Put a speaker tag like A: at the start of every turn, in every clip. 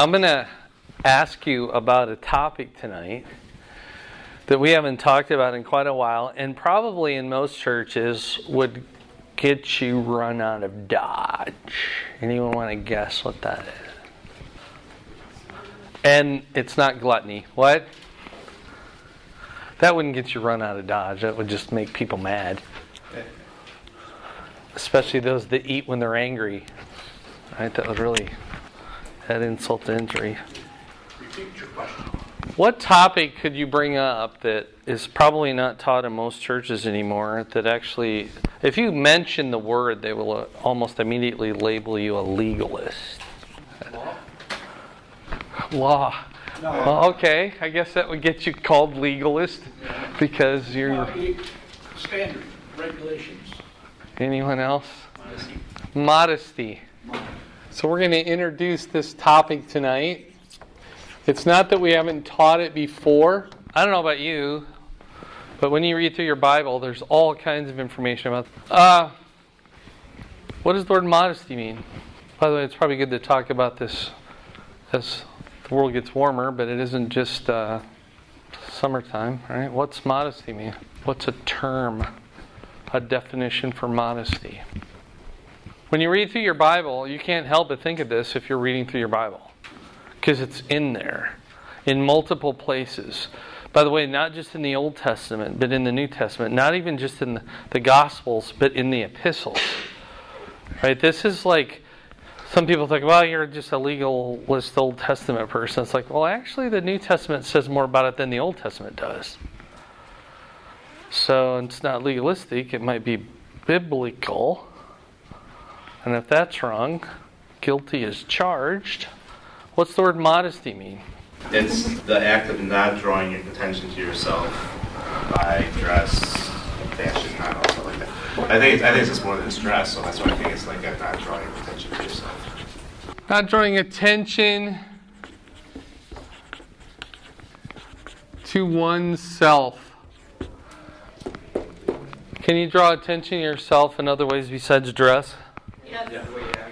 A: I'm going to ask you about a topic tonight that we haven't talked about in quite a while, and probably in most churches would get you run out of Dodge. Anyone want to guess what that is? And it's not gluttony. What? That wouldn't get you run out of Dodge. That would just make people mad. Especially those that eat when they're angry. Right? That would really add insult to injury.
B: Repeat your question.
A: What topic could you bring up that is probably not taught in most churches anymore, that actually, if you mention the word, they will almost immediately label you a legalist? Law.
B: No.
A: Well, okay, I guess that would get you called legalist because you're...
B: Standard, regulations.
A: Anyone else? Modesty. So we're going to introduce this topic tonight. It's not that we haven't taught it before. I don't know about you, but when you read through your Bible, there's all kinds of information about what does the word modesty mean? By the way, it's probably good to talk about this as the world gets warmer, but it isn't just summertime, right? What's modesty mean? What's a term, a definition for modesty? When you read through your Bible, you can't help but think of this if you're reading through your Bible. Because it's in there, in multiple places. By the way, not just in the Old Testament, but in the New Testament. Not even just in the Gospels, but in the epistles. Right? This is like, some people think, well, you're just a legalist Old Testament person. It's like, well, actually the New Testament says more about it than the Old Testament does. So it's not legalistic, it might be biblical. And if that's wrong, guilty is charged. What's the word modesty mean?
C: It's the act of not drawing attention to yourself by dress, fashion, not also like that. I think it's just more than dress, so that's why I think it's like not drawing attention to yourself.
A: Not drawing attention to oneself. Can you draw attention to yourself in other ways besides dress?
B: Yeah.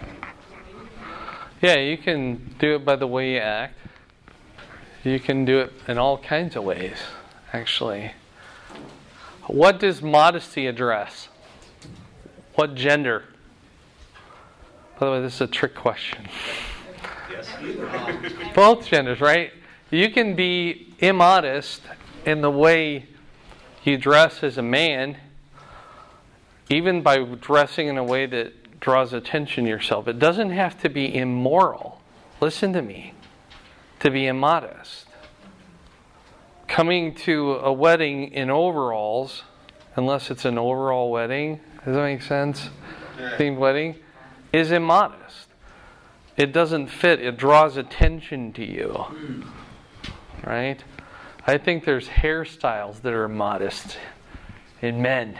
A: Yeah, you can do it by the way you act. You can do it in all kinds of ways, actually. What does modesty address? What gender? By the way, this is a trick question.
C: Yes.
A: Both genders, right? You can be immodest in the way you dress as a man, even by dressing in a way that draws attention to yourself. It doesn't have to be immoral. Listen to me. To be immodest. Coming to a wedding in overalls, unless it's an overall wedding, does that make sense? Themed wedding, is immodest. It doesn't fit. It draws attention to you. Right? I think there's hairstyles that are immodest in men.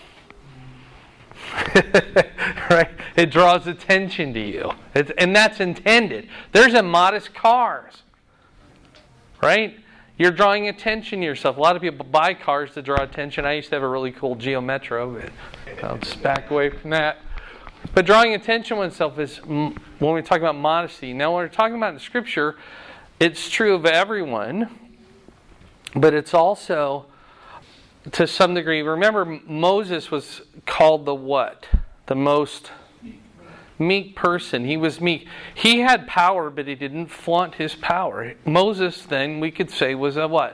A: Right? It draws attention to you. And that's intended. There's immodest cars. Right? You're drawing attention to yourself. A lot of people buy cars to draw attention. I used to have a really cool Geo Metro, but I'll just back away from that. But drawing attention to oneself is when we talk about modesty. Now, when we're talking about in Scripture, it's true of everyone, but it's also to some degree. Remember, Moses was called the what? The most meek person. He was meek. He had power, but he didn't flaunt his power. Moses, then, we could say, was a what?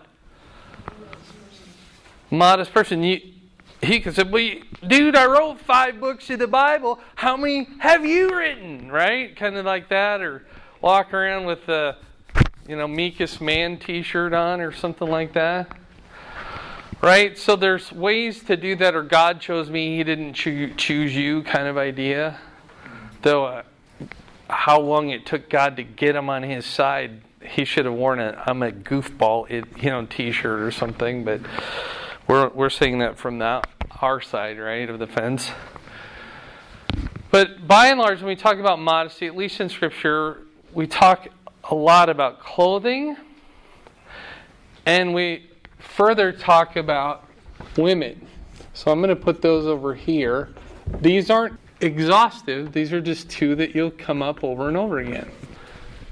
A: Modest person. He could say, well, dude, I wrote 5 books of the Bible. How many have you written? Right? Kind of like that. Or walk around with the, meekest man t-shirt on or something like that. Right? So there's ways to do that, or God chose me, He didn't choose you kind of idea. Though how long it took God to get him on His side, he should have worn I'm a goofball t-shirt or something, but we're saying that from our side, right, of the fence. But by and large, when we talk about modesty, at least in Scripture, we talk a lot about clothing, and we further talk about women. So I'm going to put those over here. These aren't exhaustive. These are just 2 that you'll come up over and over again.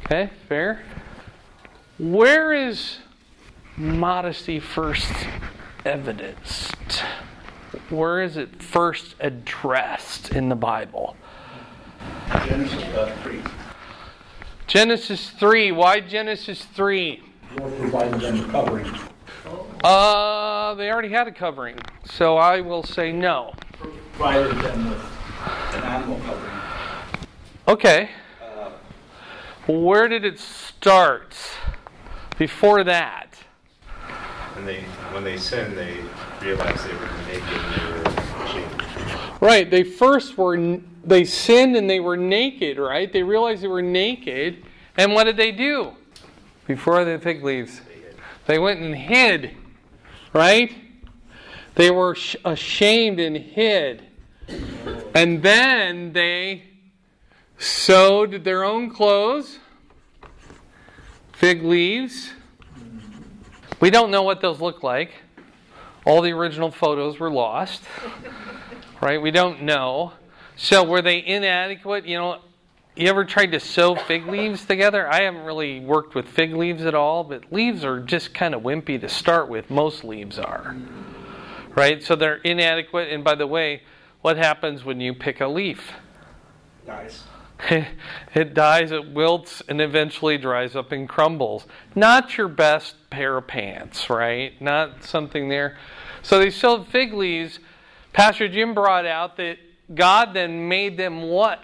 A: Okay, fair. Where is modesty first evidenced? Where is it first addressed in the Bible?
B: Genesis 3.
A: Genesis 3. Why Genesis 3?
B: Lord provided them a covering.
A: They already had a covering, so I will say no.
B: Provided them with an animal covering.
A: Okay. Where did it start? Before that?
C: When they sinned, they realized they were naked and they were ashamed.
A: Right. They sinned and they were naked, right? They realized they were naked. And what did they do? Before the fig leaves. They went and hid. Right? They were ashamed and hid. And then they sewed their own clothes, fig leaves. We don't know what those look like. All the original photos were lost. Right? We don't know. So were they inadequate? You ever tried to sew fig leaves together? I haven't really worked with fig leaves at all, but leaves are just kind of wimpy to start with. Most leaves are. Right? So they're inadequate. And by the way, what happens when you pick a leaf?
B: Dies.
A: It dies, it wilts, and eventually dries up and crumbles. Not your best pair of pants, right? Not something there. So they sewed fig leaves. Pastor Jim brought out that God then made them what?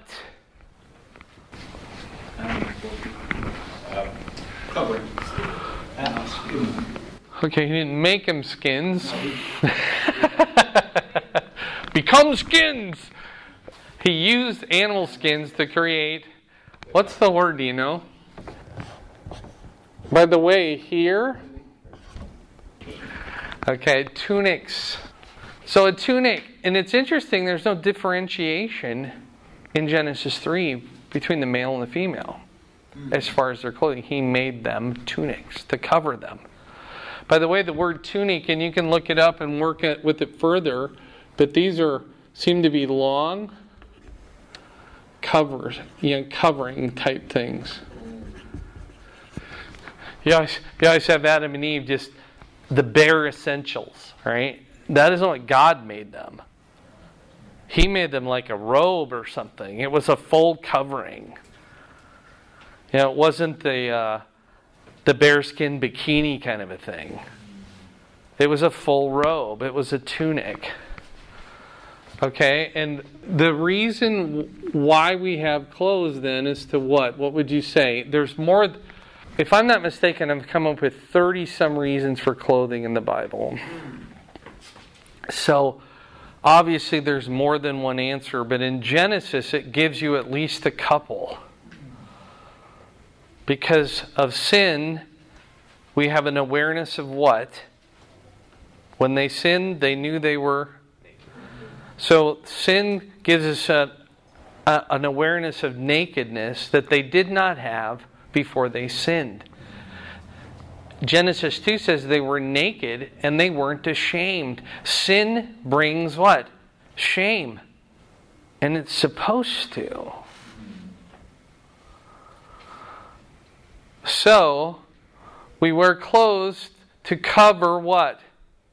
B: Covering. Skin.
A: Okay, he didn't make them skins. Become skins! He used animal skins to create, what's the word, do you know? By the way, here, okay, tunics. So a tunic, and it's interesting, there's no differentiation in Genesis 3 between the male and the female as far as their clothing. He made them tunics to cover them. By the way, the word tunic, and you can look it up and work with it further, but these seem to be long, covering type things. You always have Adam and Eve, just the bare essentials, right? That isn't what God made them. He made them like a robe or something. It was a full covering. It wasn't the bearskin bikini kind of a thing. It was a full robe. It was a tunic. Okay, and the reason why we have clothes then is to what? What would you say? There's more, if I'm not mistaken, I've come up with 30 some reasons for clothing in the Bible. So, obviously there's more than one answer, but in Genesis it gives you at least a couple. Because of sin, we have an awareness of what? When they sinned, they knew they were. So sin gives us an awareness of nakedness that they did not have before they sinned. Genesis 2 says they were naked and they weren't ashamed. Sin brings what? Shame. And it's supposed to. So, we wear clothes to cover what?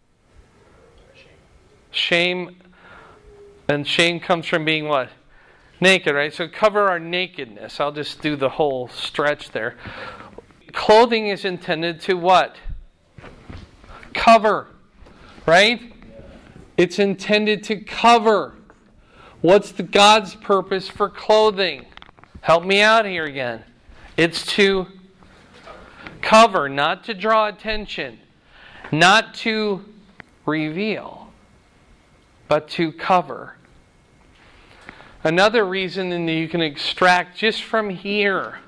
A: Shame. And shame comes from being what? Naked, right? So cover our nakedness. I'll just do the whole stretch there. Clothing is intended to what? Cover. Right? It's intended to cover. What's God's purpose for clothing? Help me out here again. It's to cover, not to draw attention, not to reveal, but to cover. Another reason that you can extract just from here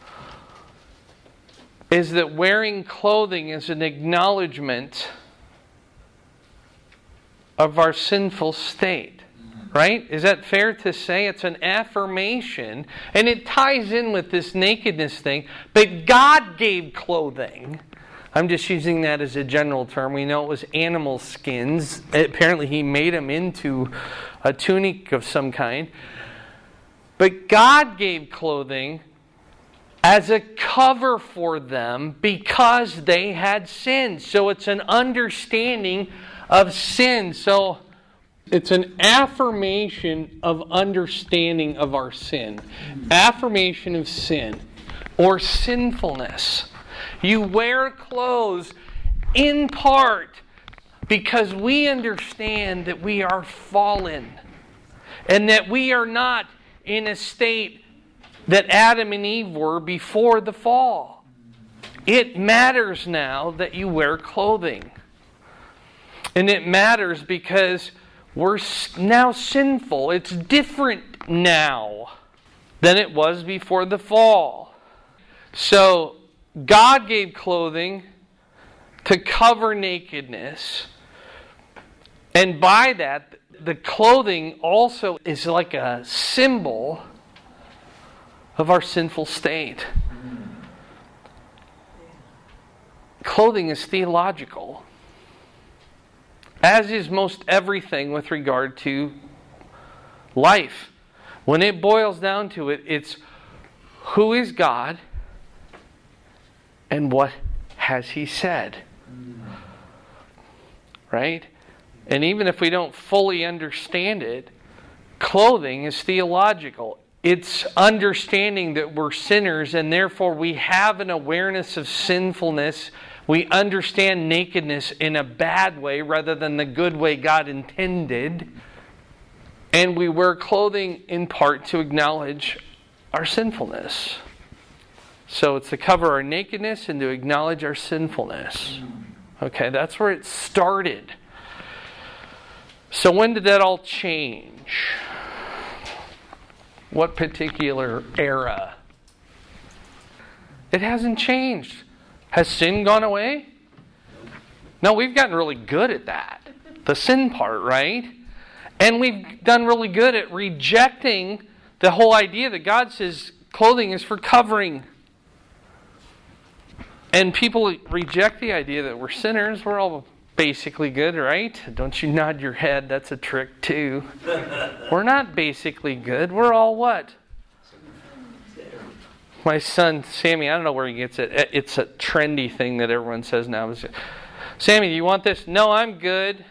A: is that wearing clothing is an acknowledgement of our sinful state. Right? Is that fair to say? It's an affirmation, and it ties in with this nakedness thing. But God gave clothing. I'm just using that as a general term. We know it was animal skins. Apparently He made them into a tunic of some kind. But God gave clothing as a cover for them because they had sinned. So it's an understanding of sin. So it's an affirmation of understanding of our sin. Affirmation of sin or sinfulness. You wear clothes in part because we understand that we are fallen and that we are not in a state that Adam and Eve were before the fall. It matters now that you wear clothing. And it matters because we're now sinful. It's different now than it was before the fall. So God gave clothing to cover nakedness. And by that, the clothing also is like a symbol of our sinful state. Clothing is theological, as is most everything with regard to life. When it boils down to it, it's who is God and what has He said. Right? And even if we don't fully understand it, clothing is theological. It's understanding that we're sinners and therefore we have an awareness of sinfulness. We understand nakedness in a bad way rather than the good way God intended. And we wear clothing in part to acknowledge our sinfulness. So it's to cover our nakedness and to acknowledge our sinfulness. Okay, that's where it started. So when did that all change? What particular era? It hasn't changed. Has sin gone away? No, we've gotten really good at that. The sin part, right? And we've done really good at rejecting the whole idea that God says clothing is for covering. And people reject the idea that we're sinners. We're all basically good, right? Don't you nod your head. That's a trick too. We're not basically good. We're all what? My son, Sammy, I don't know where he gets it. It's a trendy thing that everyone says now. Sammy, do you want this? No, I'm good.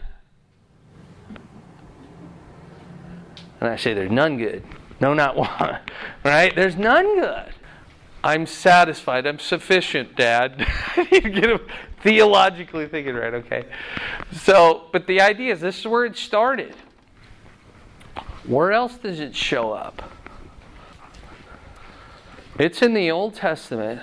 A: And I say, there's none good. No, not one. Right? There's none good. I'm satisfied. I'm sufficient, Dad. You get him theologically thinking, right? Okay. So, but the idea is this is where it started. Where else does it show up? It's in the Old Testament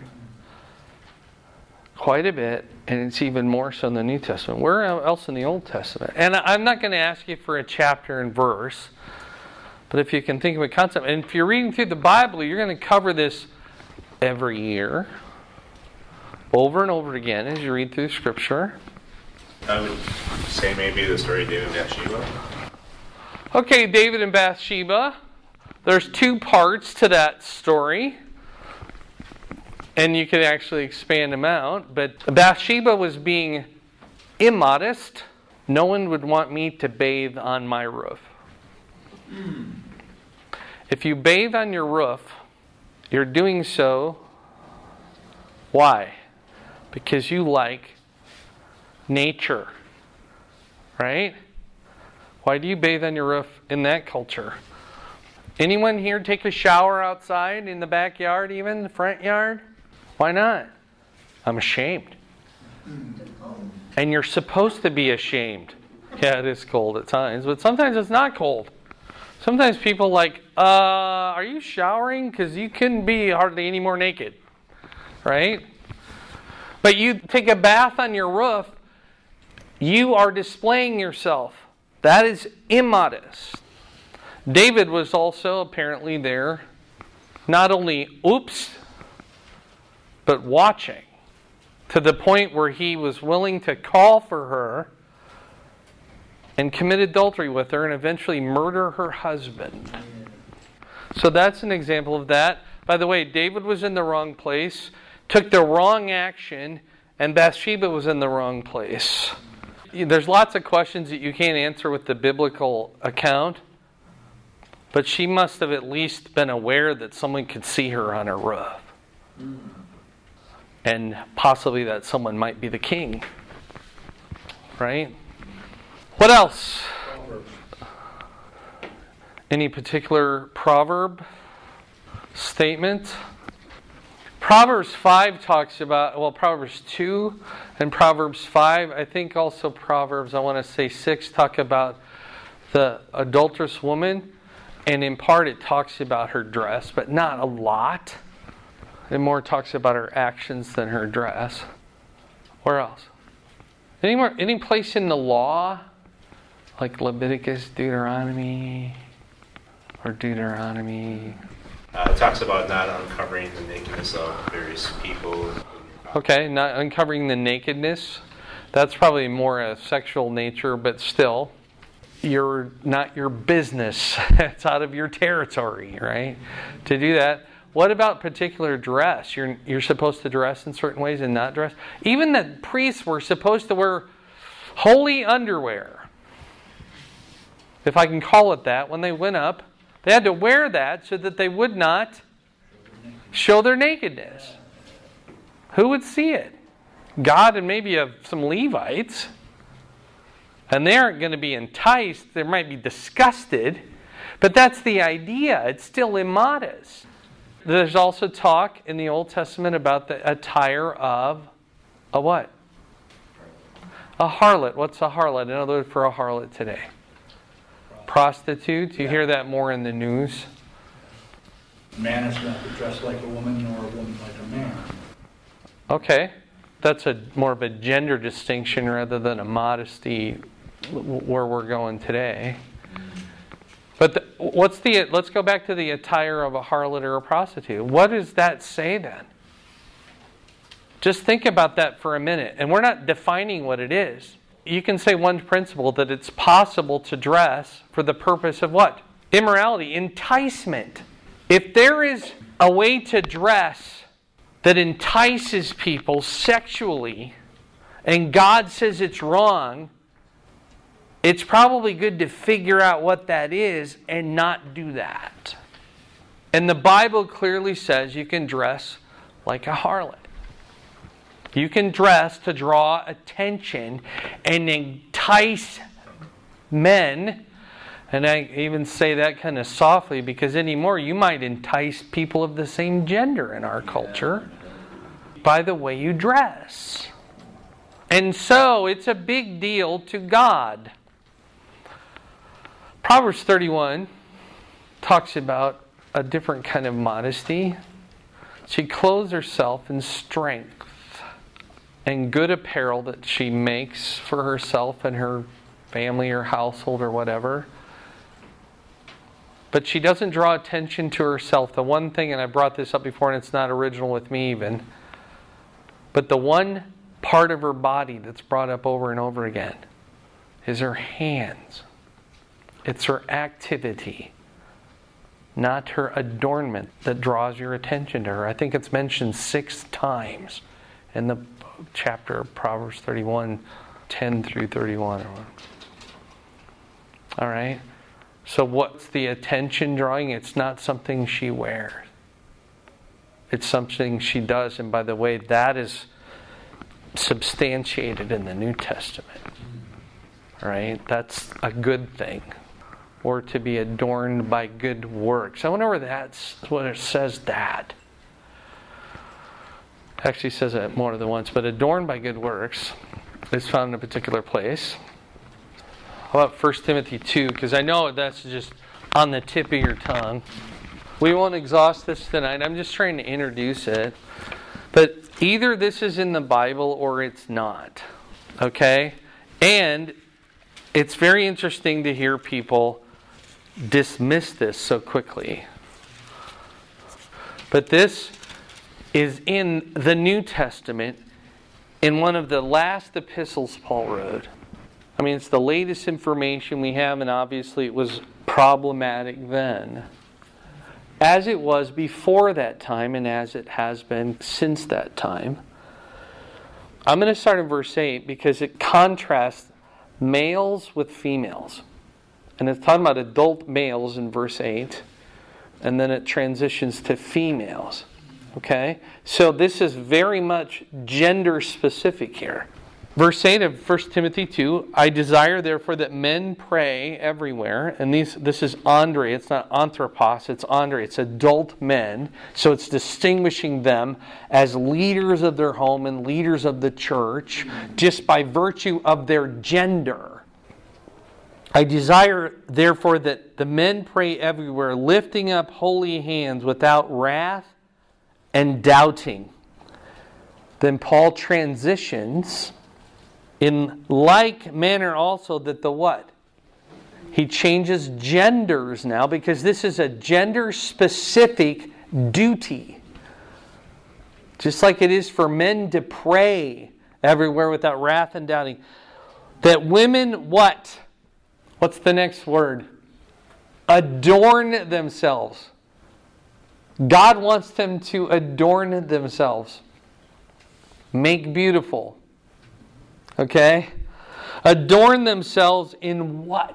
A: quite a bit, and it's even more so in the New Testament. Where else in the Old Testament? And I'm not going to ask you for a chapter and verse, but if you can think of a concept, and if you're reading through the Bible, you're going to cover this every year, over and over again as you read through Scripture.
C: I would say maybe the story of David and Bathsheba.
A: Okay, David and Bathsheba. There's two parts to that story. And you could actually expand them out. But Bathsheba was being immodest. No one would want me to bathe on my roof. If you bathe on your roof, you're doing so. Why? Because you like nature. Right? Why do you bathe on your roof in that culture? Anyone here take a shower outside in the backyard, even the front yard? Why not? I'm ashamed. And you're supposed to be ashamed. Yeah, it is cold at times, but sometimes it's not cold. Sometimes people like, are you showering? Because you couldn't be hardly any more naked. Right? But you take a bath on your roof, you are displaying yourself. That is immodest. David was also apparently there, not only but watching, to the point where he was willing to call for her and commit adultery with her and eventually murder her husband. So that's an example of that. By the way, David was in the wrong place, took the wrong action, and Bathsheba was in the wrong place. There's lots of questions that you can't answer with the biblical account. But she must have at least been aware that someone could see her on her roof. And possibly that someone might be the king. Right? What else? Any particular proverb statement? Proverbs 5 talks about, Proverbs 2 and Proverbs 5. I think also Proverbs, I want to say 6, talk about the adulterous woman. And in part it talks about her dress, but not a lot. It more talks about her actions than her dress. Where else? Any place in the law? Like Leviticus, Deuteronomy, or Deuteronomy.
C: It talks about not uncovering the nakedness of various people.
A: Okay, not uncovering the nakedness. That's probably more a sexual nature, but still, you're not your business. It's out of your territory, right? To do that. What about particular dress? You're supposed to dress in certain ways and not dress. Even the priests were supposed to wear holy underwear, if I can call it that, when they went up. They had to wear that so that they would not show their nakedness. Who would see it? God and maybe some Levites. And they aren't going to be enticed. They might be disgusted. But that's the idea. It's still immodest. There's also talk in the Old Testament about the attire of a what? A harlot. What's a harlot? Another word for a harlot today. Prostitute. You hear that more in the news.
B: A man is not to dress like a woman, nor a woman like a man.
A: Okay. That's more of a gender distinction rather than a modesty where we're going today. But let's go back to the attire of a harlot or a prostitute. What does that say then? Just think about that for a minute. And we're not defining what it is. You can say one principle, that it's possible to dress for the purpose of what? Immorality, enticement. If there is a way to dress that entices people sexually, and God says it's wrong, it's probably good to figure out what that is and not do that. And the Bible clearly says you can dress like a harlot. You can dress to draw attention and entice men. And I even say that kind of softly because anymore you might entice people of the same gender in our culture by the way you dress. And so it's a big deal to God. Proverbs 31 talks about a different kind of modesty. She clothes herself in strength and good apparel that she makes for herself and her family or household or whatever. But she doesn't draw attention to herself. The one thing, and I brought this up before and it's not original with me even, but the one part of her body that's brought up over and over again is her hands. It's her activity, not her adornment, that draws your attention to her. I think it's mentioned 6 times in the chapter of Proverbs 31, 10 through 31. All right? So what's the attention drawing? It's not something she wears. It's something she does. And by the way, that is substantiated in the New Testament. All right? That's a good thing. Or to be adorned by good works. I wonder where that's what it says that. Actually says it more than once, but adorned by good works is found in a particular place. How about 1 Timothy 2? Because I know that's just on the tip of your tongue. We won't exhaust this tonight. I'm just trying to introduce it. But either this is in the Bible or it's not. Okay? And it's very interesting to hear people dismiss this so quickly. But this is in the New Testament in one of the last epistles Paul wrote. I mean, it's the latest information we have, and obviously it was problematic then, as it was before that time and as it has been since that time. I'm going to start in verse 8 because it contrasts males with females. And it's talking about adult males in verse 8. And then it transitions to females. Okay? So this is very much gender specific here. Verse 8 of 1 Timothy 2, I desire therefore that men pray everywhere. And this is Andre, it's not anthropos, it's Andre, it's adult men. So it's distinguishing them as leaders of their home and leaders of the church just by virtue of their gender. I desire therefore that the men pray everywhere, lifting up holy hands without wrath and doubting. Then Paul transitions in like manner also that the what? He changes genders now because this is a gender-specific duty. Just like it is for men to pray everywhere without wrath and doubting. That women what? What's the next word? Adorn themselves. God wants them to adorn themselves. Make beautiful. Okay? Adorn themselves in what?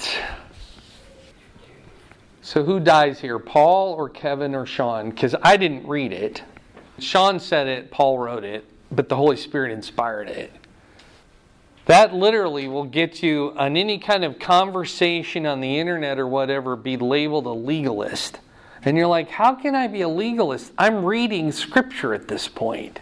A: So who dies here? Paul or Kevin or Sean? Because I didn't read it. Sean said it, Paul wrote it, but the Holy Spirit inspired it. That literally will get you on any kind of conversation on the internet or whatever, be labeled a legalist. And you're like, how can I be a legalist? I'm reading Scripture at this point.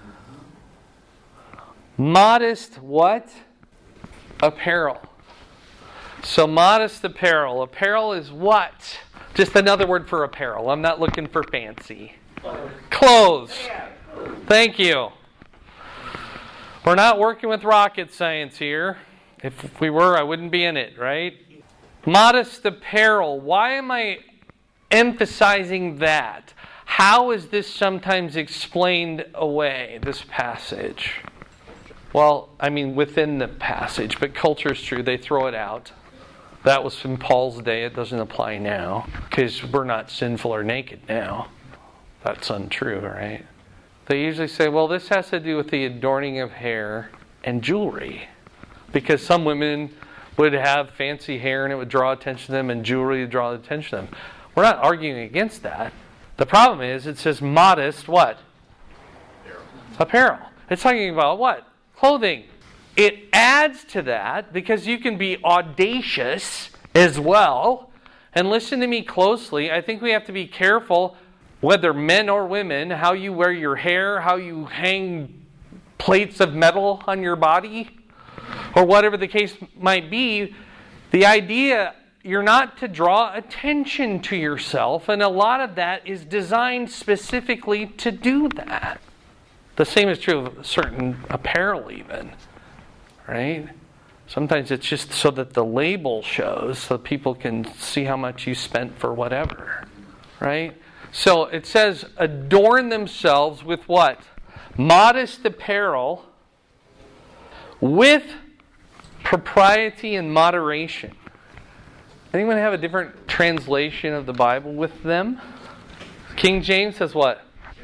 A: Modest what? Apparel. So modest apparel. Apparel is what? Just another word for apparel. I'm not looking for fancy. Clothes. Thank you. We're not working with rocket science here. If we were, I wouldn't be in it, right? Modest apparel. Why am I emphasizing that? How is this sometimes explained away, this passage? Well, I mean, within the passage, but culture is true. They throw it out. That was from Paul's day. It doesn't apply now because we're not sinful or naked now. That's untrue, right? They usually say, well, this has to do with the adorning of hair and jewelry. Because some women would have fancy hair and it would draw attention to them, and jewelry would draw attention to them. We're not arguing against that. The problem is it says modest what? Apparel. It's talking about what? Clothing. It adds to that because you can be audacious as well. And listen to me closely. I think we have to be careful, whether men or women, how you wear your hair, how you hang plates of metal on your body, or whatever the case might be. The idea, you're not to draw attention to yourself, and a lot of that is designed specifically to do that. The same is true of certain apparel even, right? Sometimes it's just so that the label shows so people can see how much you spent for whatever, right? So it says, adorn themselves with what? Modest apparel with propriety and moderation. Anyone have a different translation of the Bible with them? King James says what?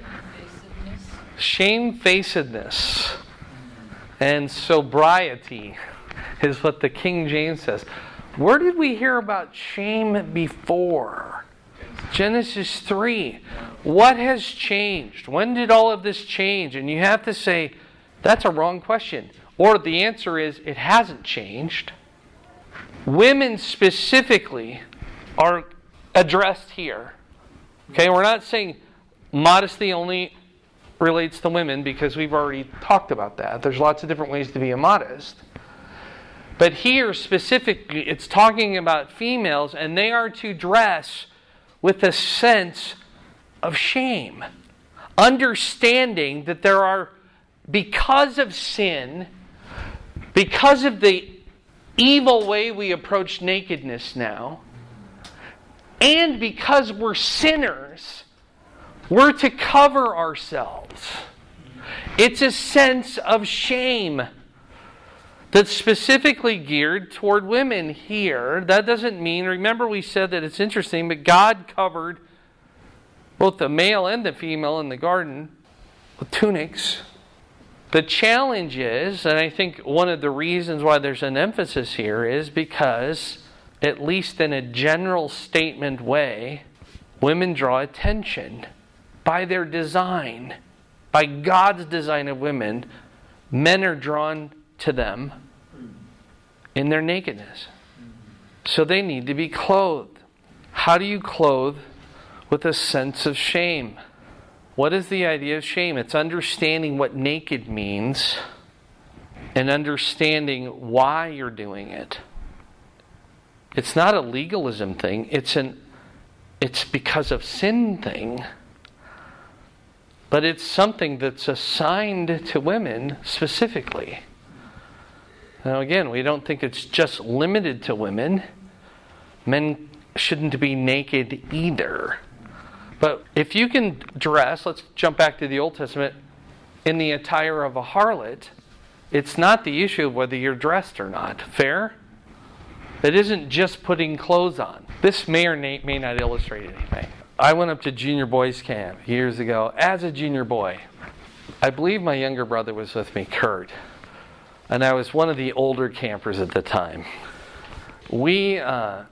A: Shamefacedness and sobriety is what the King James says. Where did we hear about shame before? Genesis 3. What has changed? When did all of this change? And you have to say, that's a wrong question. Or the answer is, it hasn't changed. Women specifically are addressed here. Okay, we're not saying modesty only relates to women because we've already talked about that. There's lots of different ways to be immodest. But here specifically, it's talking about females, and they are to dress with a sense of shame. Understanding that there are, because of sin, because of the evil way we approach nakedness now, and because we're sinners, we're to cover ourselves. It's a sense of shame that's specifically geared toward women here. That doesn't mean, remember we said that it's interesting, but God covered both the male and the female in the garden with tunics. The challenge is, and I think one of the reasons why there's an emphasis here is because, at least in a general statement way, women draw attention by their design, by God's design of women, men are drawn to them in their nakedness. So they need to be clothed. How do you clothe with a sense of shame? What is the idea of shame? It's understanding what naked means and understanding why you're doing it. It's not a legalism thing. It's because of sin thing. But it's something that's assigned to women specifically. Now again, we don't think it's just limited to women. Men shouldn't be naked either. But if you can dress, let's jump back to the Old Testament, in the attire of a harlot, it's not the issue of whether you're dressed or not. Fair? It isn't just putting clothes on. This may or may not illustrate anything. I went up to junior boys camp years ago as a junior boy. I believe my younger brother was with me, Kurt. And I was one of the older campers at the time. We had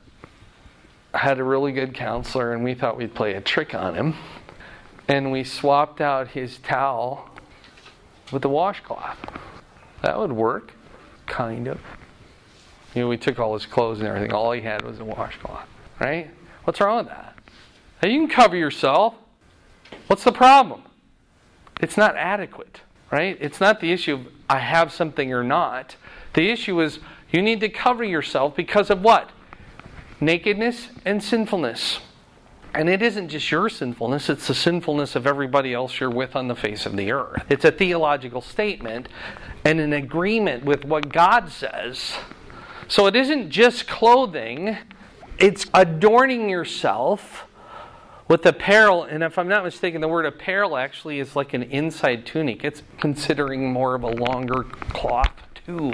A: a really good counselor, and we thought we'd play a trick on him. And we swapped out his towel with a washcloth. That would work, kind of. We took all his clothes and everything. All he had was a washcloth, right? What's wrong with that? Now, you can cover yourself. What's the problem? It's not adequate, right? It's not the issue of I have something or not. The issue is you need to cover yourself because of what? Nakedness and sinfulness. And it isn't just your sinfulness, it's the sinfulness of everybody else you're with on the face of the earth. It's a theological statement and an agreement with what God says. So it isn't just clothing, it's adorning yourself with apparel. And if I'm not mistaken, the word apparel actually is like an inside tunic. It's considering more of a longer cloth too.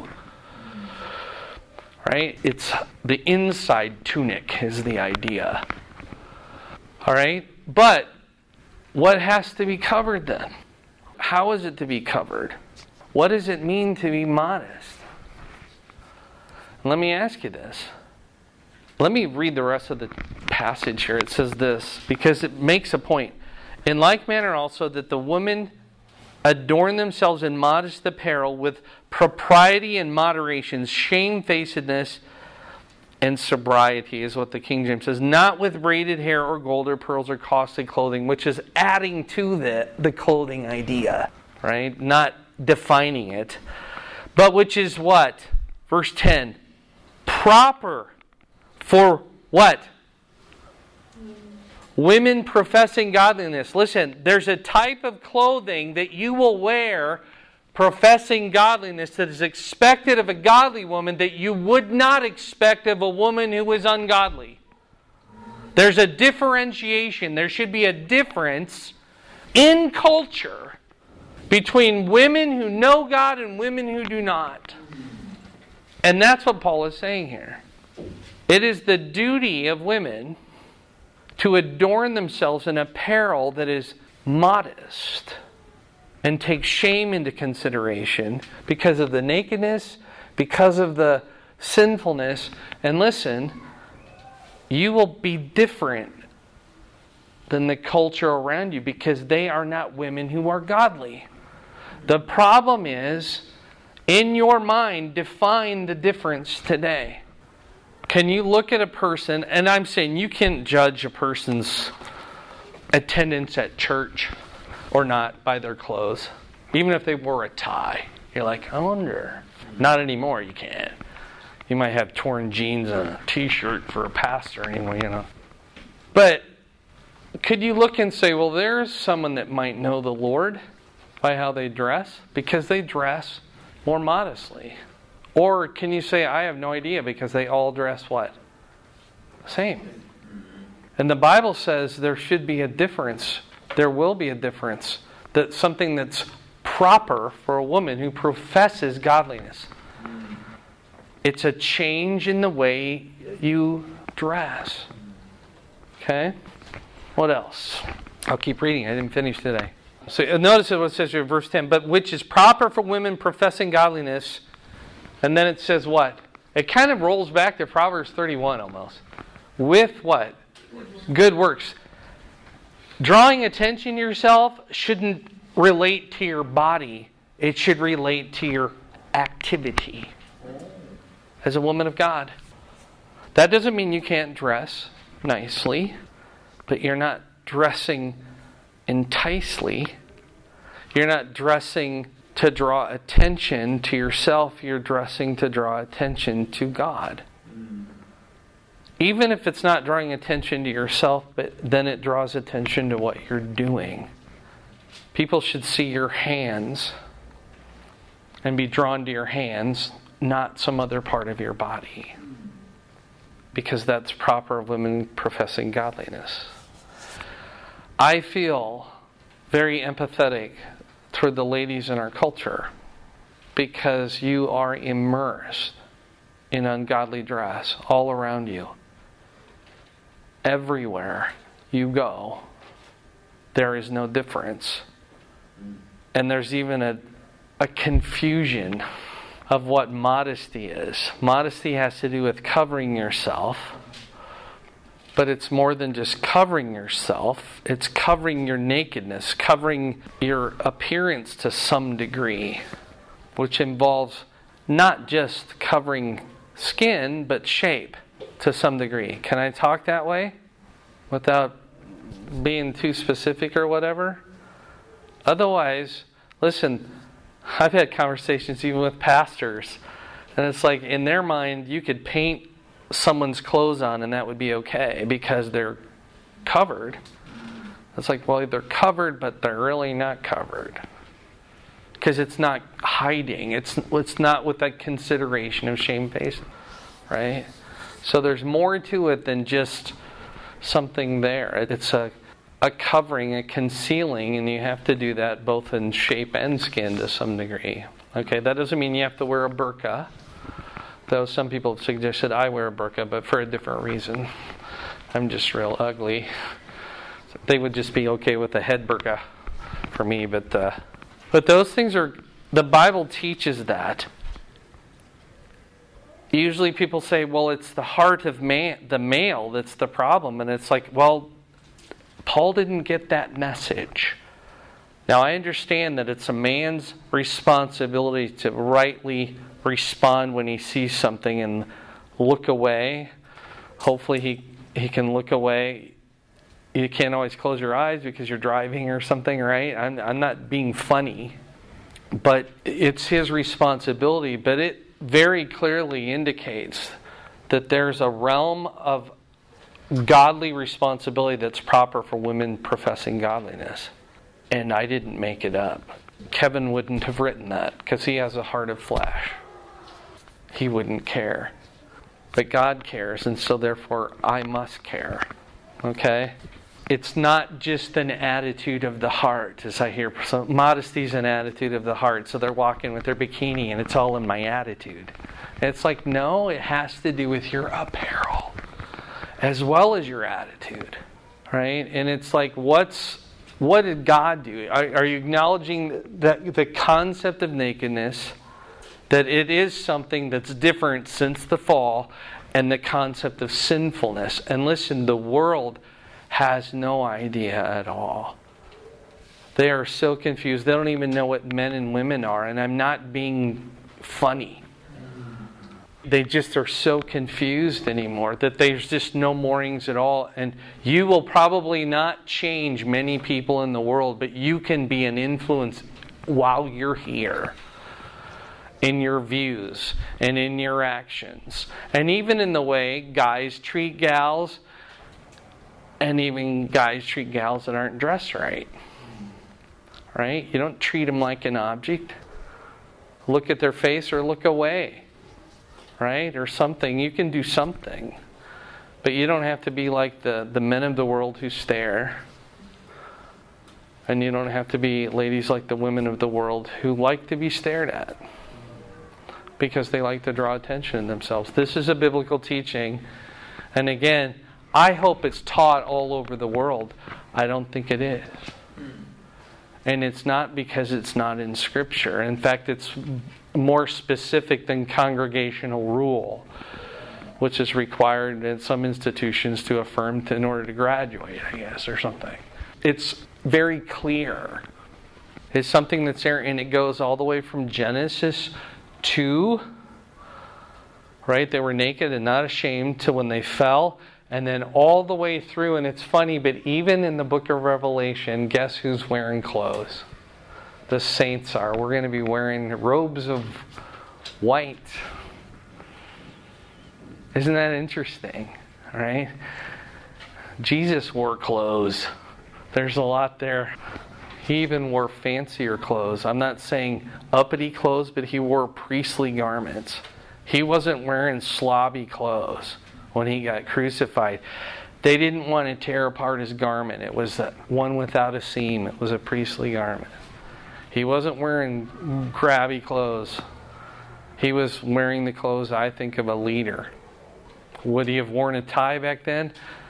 A: Right? It's the inside tunic is the idea. All right? But what has to be covered then? How is it to be covered? What does it mean to be modest? Let me ask you this. Let me read the rest of the passage here. It says this, because it makes a point. In like manner also that the women adorn themselves in modest apparel with propriety and moderation, shamefacedness and sobriety is what the King James says. Not with braided hair or gold or pearls or costly clothing, which is adding to the clothing idea, right? Not defining it. But which is what? Verse 10. Proper for what? Women professing godliness. Listen, there's a type of clothing that you will wear professing godliness that is expected of a godly woman that you would not expect of a woman who is ungodly. There's a differentiation. There should be a difference in culture between women who know God and women who do not. And that's what Paul is saying here. It is the duty of women to adorn themselves in apparel that is modest and take shame into consideration because of the nakedness, because of the sinfulness. And listen, you will be different than the culture around you because they are not women who are godly. The problem is, in your mind, define the difference today. Can you look at a person, and I'm saying you can't judge a person's attendance at church or not by their clothes. Even if they wore a tie. You're like, I wonder. Not anymore, you can't. You might have torn jeans and a t-shirt for a pastor anyway, you know. But could you look and say, well, there's someone that might know the Lord by how they dress? Because they dress more modestly. Or can you say, I have no idea because they all dress what? Same. And the Bible says there should be a difference. There will be a difference. That something that's proper for a woman who professes godliness. It's a change in the way you dress. Okay? What else? I'll keep reading. I didn't finish today. So notice what it says here in verse 10. But which is proper for women professing godliness. And then it says what? It kind of rolls back to Proverbs 31 almost. With what? Good works. Drawing attention to yourself shouldn't relate to your body. It should relate to your activity as a woman of God. That doesn't mean you can't dress nicely, but you're not dressing enticely. You're not dressing to draw attention to yourself. You're dressing to draw attention to God. Even if it's not drawing attention to yourself, but then it draws attention to what you're doing. People should see your hands and be drawn to your hands, not some other part of your body. Because that's proper of women professing godliness. I feel very empathetic toward the ladies in our culture because you are immersed in ungodly dress all around you. Everywhere you go, there is no difference. And there's even a confusion of what modesty is. Modesty has to do with covering yourself, but it's more than just covering yourself. It's covering your nakedness, covering your appearance to some degree, which involves not just covering skin, but shape to some degree. Can I talk that way without being too specific or whatever? Otherwise, listen, I've had conversations even with pastors, and it's like in their mind you could paint someone's clothes on and that would be okay because they're covered. It's like, well, they're covered, but they're really not covered. Because it's not hiding. It's not with that consideration of shamefaced, right? So there's more to it than just something there. It's a covering, a concealing, and you have to do that both in shape and skin to some degree. Okay, that doesn't mean you have to wear a burqa, though some people have suggested I wear a burqa, but for a different reason. I'm just real ugly. They would just be okay with a head burqa for me, but those things are, the Bible teaches that. Usually people say, well, it's the heart of the male that's the problem, and it's like, well, Paul didn't get that message. Now, I understand that it's a man's responsibility to rightly respond when he sees something and look away. Hopefully he can look away. You can't always close your eyes because you're driving or something, right? I'm not being funny. But it's his responsibility. But it very clearly indicates that there's a realm of godly responsibility that's proper for women professing godliness. And I didn't make it up. Kevin wouldn't have written that because he has a heart of flesh. He wouldn't care. But God cares, and so therefore I must care. Okay? It's not just an attitude of the heart, as I hear. So modesty is an attitude of the heart. So they're walking with their bikini and it's all in my attitude. And it's like, no, it has to do with your apparel as well as your attitude, right? And it's like, what did God do? Are you acknowledging that the concept of nakedness, that it is something that's different since the fall, and the concept of sinfulness? And listen, the world has no idea at all. They are so confused. They don't even know what men and women are, and I'm not being funny. They just are so confused anymore that there's just no moorings at all. And you will probably not change many people in the world, but you can be an influence while you're here in your views and in your actions. And even in the way guys treat gals, and even guys treat gals that aren't dressed right. Right? You don't treat them like an object. Look at their face or look away. Right? Or something. You can do something. But you don't have to be like the men of the world who stare. And you don't have to be ladies like the women of the world who like to be stared at. Because they like to draw attention to themselves. This is a biblical teaching. And again, I hope it's taught all over the world. I don't think it is. And it's not because it's not in Scripture. In fact, it's more specific than congregational rule, which is required in some institutions to affirm in order to graduate, I guess, or something. it's very clear. It's something that's there, and it goes all the way from Genesis 2, right? They were naked and not ashamed till when they fell, and then all the way through. And it's funny, but even in the book of Revelation, guess who's wearing clothes? The saints are. We're going to be wearing robes of white. Isn't that interesting? All right? Jesus wore clothes. There's a lot there. He even wore fancier clothes. I'm not saying uppity clothes, but he wore priestly garments. He wasn't wearing slobby clothes when he got crucified. They didn't want to tear apart his garment. It was one without a seam. It was a priestly garment. He wasn't wearing grabby clothes. He was wearing the clothes, I think, of a leader. Would he have worn a tie back then?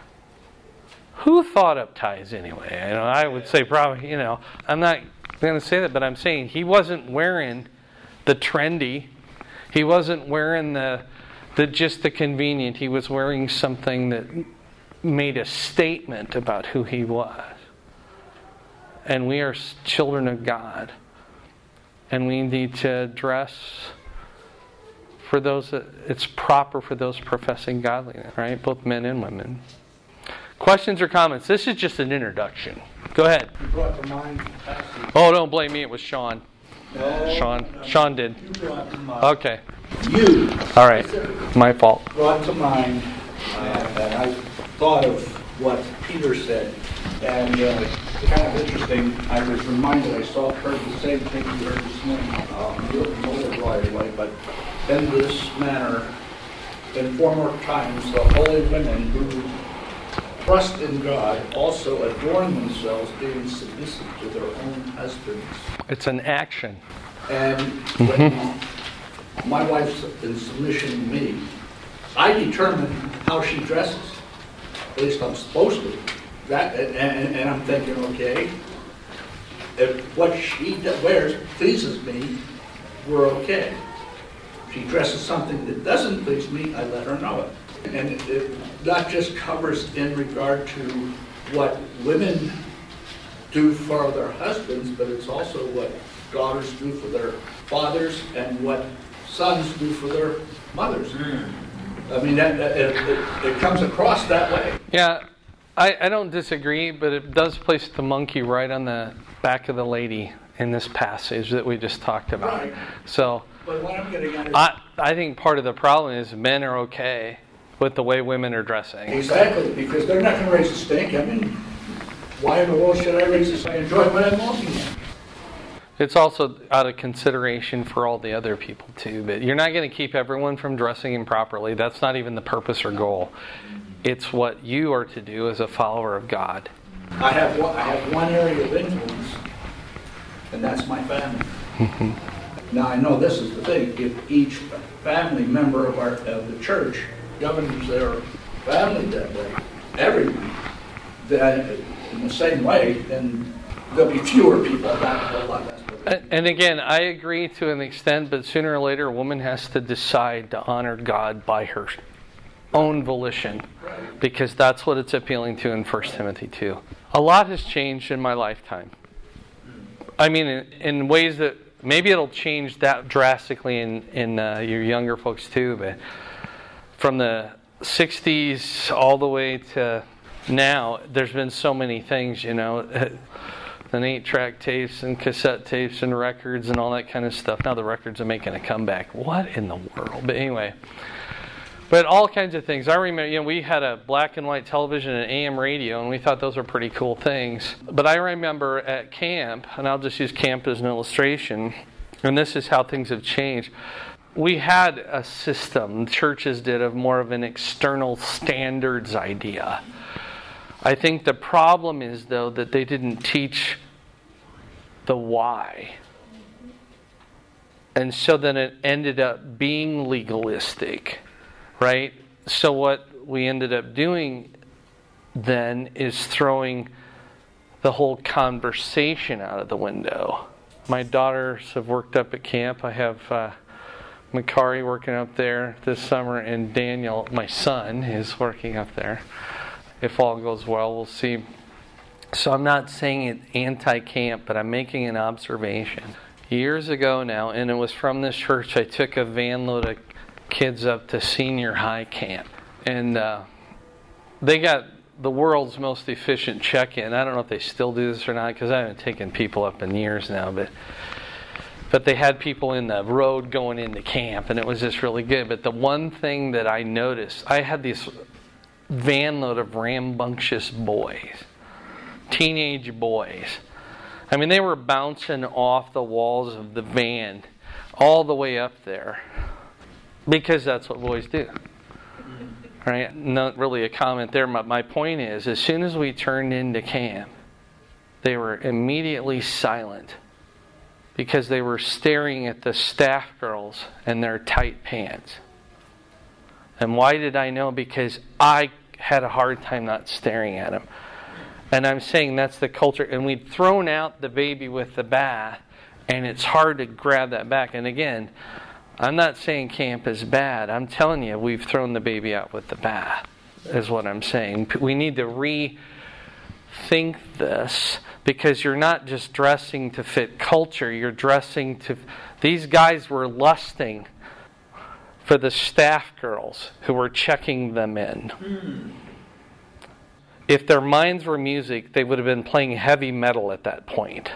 A: Who thought up ties anyway? I would say probably, I'm not going to say that, but I'm saying he wasn't wearing the trendy. He wasn't wearing the just the convenient. He was wearing something that made a statement about who he was. And we are children of God. And we need to dress for those that it's proper for those professing godliness, right? Both men and women. Questions or comments? This is just an introduction. Go ahead.
B: You brought to mind
A: Oh, don't blame me. It was Sean. Sean did.
B: You brought to mind.
A: Okay.
B: You.
A: All right. My fault.
B: Brought to mind, and I thought of what Peter said, and kind of interesting. I was reminded. I heard the same thing you heard this morning. A little right away, but in this manner, in former times, the holy women who trust in God also adorn themselves, being submissive to their own husbands.
A: It's an action.
B: And when my wife's in submission to me, I determine how she dresses. At least I'm supposed to. And I'm thinking, okay, if what she wears pleases me, we're okay. If she dresses something that doesn't please me, I let her know it. And it not just covers in regard to what women do for their husbands, but it's also what daughters do for their fathers and what sons do for their mothers. I mean, it comes across that way.
A: Yeah, I don't disagree, but it does place the monkey right on the back of the lady in this passage that we just talked about.
B: Right.
A: So,
B: but what I'm getting at is,
A: I think part of the problem is men are okay with the way women are dressing.
B: exactly, because they're not going to raise a stink. I mean, why in the world should I raise this? I enjoy what I'm looking at.
A: It's also out of consideration for all the other people too. But you're not going to keep everyone from dressing improperly. That's not even the purpose or goal. It's what you are to do as a follower of God.
B: I have one area of influence, and that's my family. Now I know this is the thing: if each family member of the church governs their family that way, everyone, then in the same way, then there'll be fewer people.
A: And again, I agree to an extent, but sooner or later, a woman has to decide to honor God by her own volition, because that's what it's appealing to in 1 Timothy 2. A lot has changed in my lifetime. I mean, in ways that maybe it'll change that drastically in your younger folks too, but from the 60s all the way to now, there's been so many things, and 8-track tapes and cassette tapes and records and all that kind of stuff. Now the records are making a comeback. What in the world? But anyway, but all kinds of things. I remember, we had a black and white television and AM radio, and we thought those were pretty cool things. But I remember at camp, and I'll just use camp as an illustration, and this is how things have changed. We had a system, churches did, of more of an external standards idea. I think the problem is, though, that they didn't teach the why. And so then it ended up being legalistic, right? So what we ended up doing then is throwing the whole conversation out of the window. My daughters have worked up at camp. I have Makari working up there this summer, and Daniel, my son, is working up there. If all goes well, we'll see So I'm not saying it anti-camp, but I'm making an observation. Years ago now, and it was from this church, I took a van load of kids up to senior high camp. And they got the world's most efficient check-in. I don't know if they still do this or not, because I haven't taken people up in years now, but they had people in the road going into camp, and it was just really good. But the one thing that I noticed, I had this van load of rambunctious boys, teenage boys. I mean, they were bouncing off the walls of the van all the way up there, because that's what boys do. Right? Not really a comment there. My point is, as soon as we turned into camp, they were immediately silent because they were staring at the staff girls and their tight pants. And why did I know? Because I had a hard time not staring at them. And I'm saying that's the culture. And we'd thrown out the baby with the bath, and it's hard to grab that back. And again, I'm not saying camp is bad. I'm telling you, we've thrown the baby out with the bath, is what I'm saying. We need to rethink this, because you're not just dressing to fit culture. You're dressing to... These guys were lusting for the staff girls who were checking them in. If their minds were music, they would have been playing heavy metal at that point.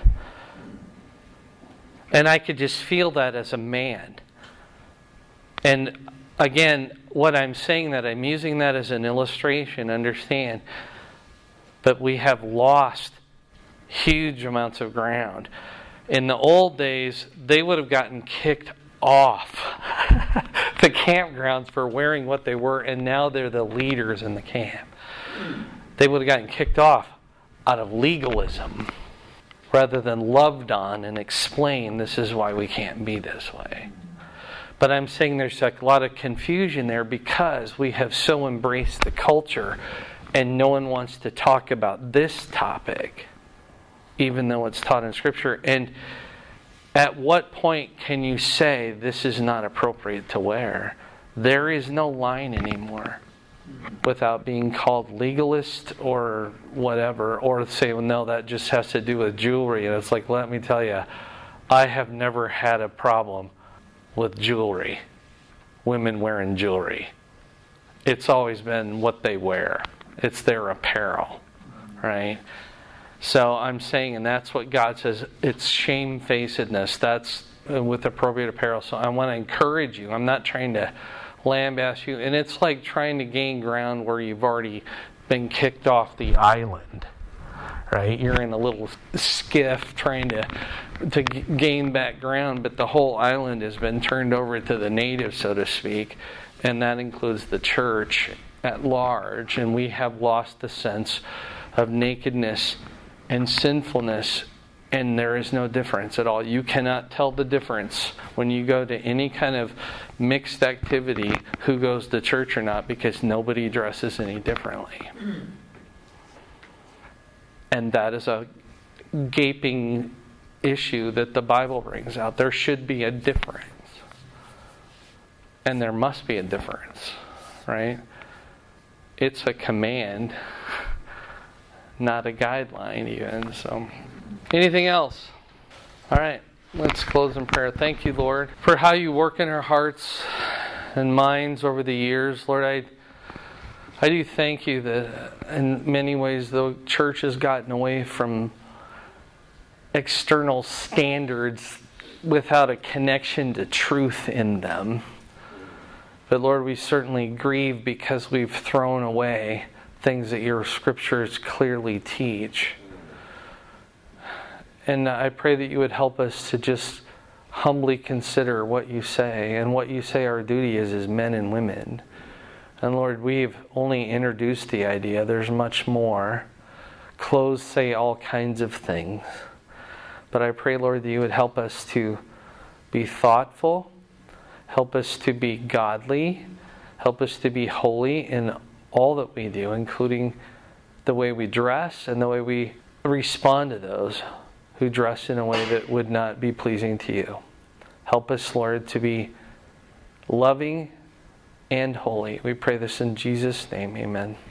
A: And I could just feel that as a man. And again, what I'm saying, that I'm using that as an illustration, understand, but we have lost huge amounts of ground. In the old days, they would have gotten kicked off the campgrounds for wearing what they were, and now they're the leaders in the camp. They would have gotten kicked off out of legalism rather than loved on and explained, this is why we can't be this way. But I'm saying there's a lot of confusion there because we have so embraced the culture and no one wants to talk about this topic, even though it's taught in Scripture. And at what point can you say this is not appropriate to wear? There is no line anymore without being called legalist or whatever, or say, well, no, that just has to do with jewelry. And it's like, let me tell you, I have never had a problem with jewelry, women wearing jewelry. It's always been what they wear. It's their apparel, right? So I'm saying, and that's what God says, it's shamefacedness. That's with appropriate apparel. So I want to encourage you. I'm not trying to lambaste you. And it's like trying to gain ground where you've already been kicked off the island, right? You're in a little skiff trying to gain back ground, but the whole island has been turned over to the natives, so to speak, and that includes the church at large, and we have lost the sense of nakedness and sinfulness, and there is no difference at all. You cannot tell the difference when you go to any kind of mixed activity who goes to church or not, because nobody dresses any differently. And that is a gaping issue that the Bible brings out. There should be a difference. And there must be a difference, right? It's a command, not a guideline even. So, anything else? All right, let's close in prayer. Thank you, Lord, for how you work in our hearts and minds over the years. Lord, I do thank you that in many ways the church has gotten away from external standards without a connection to truth in them. But Lord, we certainly grieve because we've thrown away things that your scriptures clearly teach. And I pray that you would help us to just humbly consider what you say, and what you say our duty is as men and women. And Lord, we've only introduced the idea. There's much more. Clothes say all kinds of things. But I pray, Lord, that you would help us to be thoughtful, help us to be godly, help us to be holy in all that we do, including the way we dress and the way we respond to those who dress in a way that would not be pleasing to you. Help us, Lord, to be loving and holy. We pray this in Jesus' name. Amen.